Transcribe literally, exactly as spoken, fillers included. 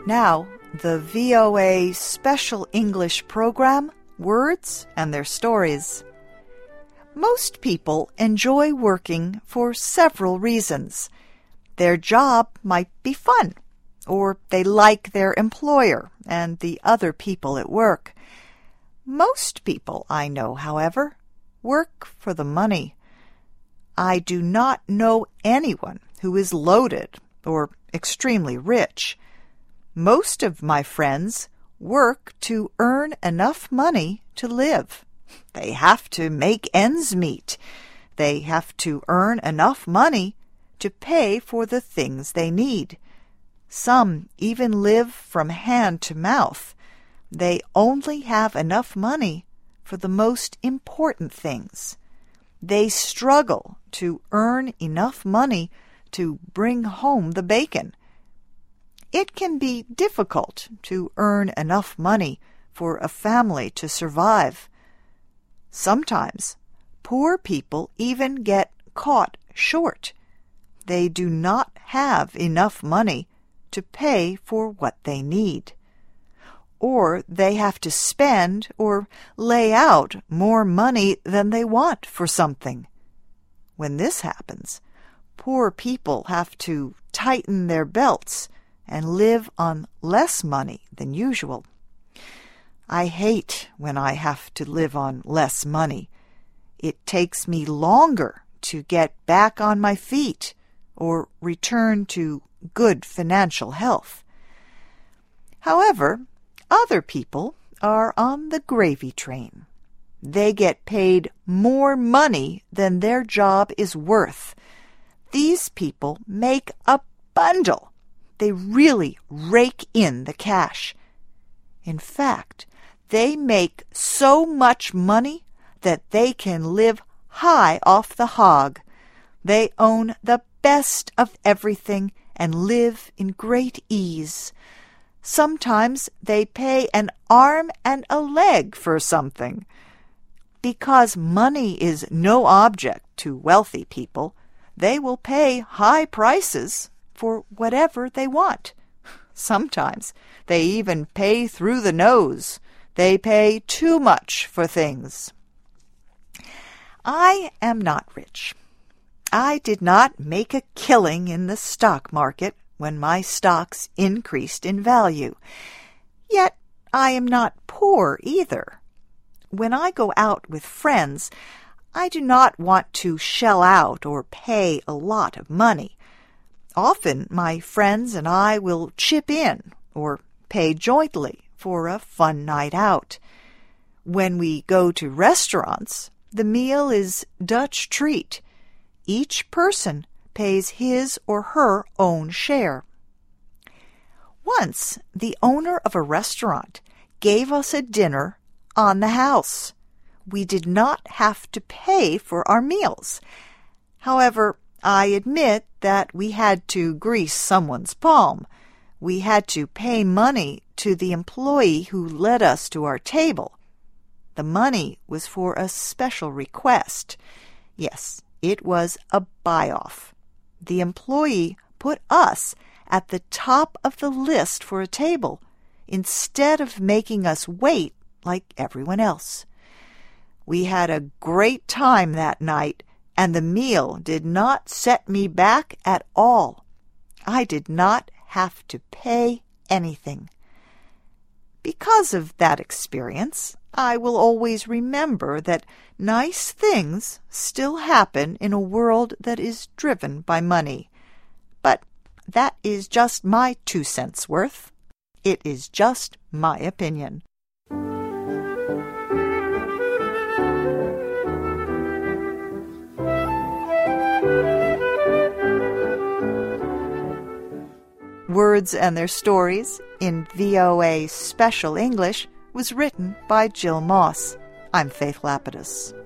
Now, the V O A Special English program, Words and Their Stories. Most people enjoy working for several reasons. Their job might be fun, or they like their employer and the other people at work. Most people I know, however, work for the money. I do not know anyone who is loaded or extremely rich. Most of my friends work to earn enough money to live. They have to make ends meet. They have to earn enough money to pay for the things they need. Some even live from hand to mouth. They only have enough money for the most important things. They struggle to earn enough money to bring home the bacon. It can be difficult to earn enough money for a family to survive. Sometimes poor people even get caught short. They do not have enough money to pay for what they need. Or they have to spend or lay out more money than they want for something. When this happens, poor people have to tighten their belts and live on less money than usual. I hate when I have to live on less money. It takes me longer to get back on my feet or return to good financial health. However, other people are on the gravy train. They get paid more money than their job is worth. These people make a bundle. They really rake in the cash. In fact, they make so much money that they can live high off the hog. They own the best of everything and live in great ease. Sometimes they pay an arm and a leg for something. Because money is no object to wealthy people, they will pay high prices for whatever they want. Sometimes they even pay through the nose. They pay too much for things. I am not rich. I did not make a killing in the stock market when my stocks increased in value. Yet I am not poor either. When I go out with friends, I do not want to shell out or pay a lot of money. Often my friends and I will chip in or pay jointly for a fun night out. When we go to restaurants, the meal is Dutch treat. Each person pays his or her own share. Once, the owner of a restaurant gave us a dinner on the house. We did not have to pay for our meals. However, I admit that we had to grease someone's palm. We had to pay money to the employee who led us to our table. The money was for a special request. Yes, it was a buy-off. The employee put us at the top of the list for a table instead of making us wait like everyone else. We had a great time that night, and the meal did not set me back at all. I did not have to pay anything. Because of that experience, I will always remember that nice things still happen in a world that is driven by money. But that is just my two cents worth. It is just my opinion. Words and Their Stories in V O A Special English was written by Jill Moss. I'm Faith Lapidus.